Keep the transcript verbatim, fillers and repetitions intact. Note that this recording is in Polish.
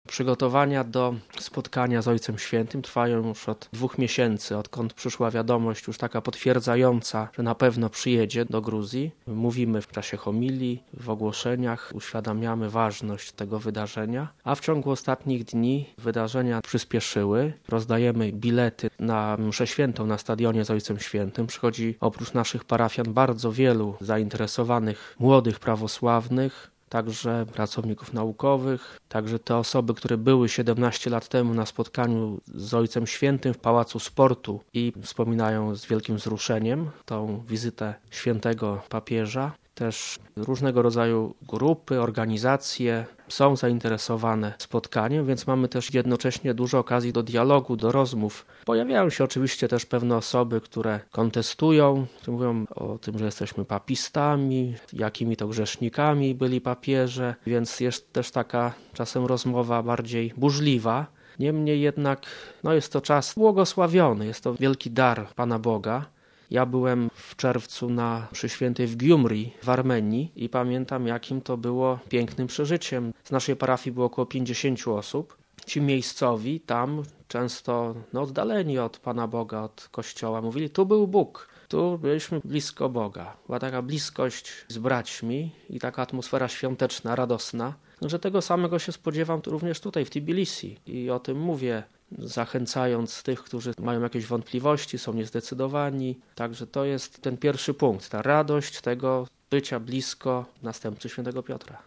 Przygotowania do spotkania z Ojcem Świętym trwają już od dwóch miesięcy, odkąd przyszła wiadomość już taka potwierdzająca, że na pewno przyjedzie do Gruzji. Mówimy w czasie homilii, w ogłoszeniach, uświadamiamy ważność tego wydarzenia, a w ciągu ostatnich dni wydarzenia przyspieszyły. Rozdajemy bilety na mszę świętą na stadionie z Ojcem Świętym. Przychodzi oprócz naszych parafian bardzo wielu zainteresowanych młodych prawosławnych, także pracowników naukowych, także te osoby, które były siedemnaście lat temu na spotkaniu z Ojcem Świętym w Pałacu Sportu i wspominają z wielkim wzruszeniem tą wizytę świętego papieża. Też różnego rodzaju grupy, organizacje są zainteresowane spotkaniem, więc mamy też jednocześnie dużo okazji do dialogu, do rozmów. Pojawiają się oczywiście też pewne osoby, które kontestują, które mówią o tym, że jesteśmy papistami, jakimi to grzesznikami byli papieże, więc jest też taka czasem rozmowa bardziej burzliwa. Niemniej jednak no jest to czas błogosławiony, jest to wielki dar Pana Boga. Ja byłem w czerwcu na mszy świętej w Gyumri w Armenii i pamiętam, jakim to było pięknym przeżyciem. Z naszej parafii było około pięćdziesięciu osób. Ci miejscowi tam, często no, oddaleni od Pana Boga, od Kościoła, mówili, tu był Bóg, tu byliśmy blisko Boga. Była taka bliskość z braćmi i taka atmosfera świąteczna, radosna, że tego samego się spodziewam również tutaj w Tbilisi i o tym mówię, zachęcając tych, którzy mają jakieś wątpliwości, są niezdecydowani. Także to jest ten pierwszy punkt, ta radość tego bycia blisko następcy świętego Piotra.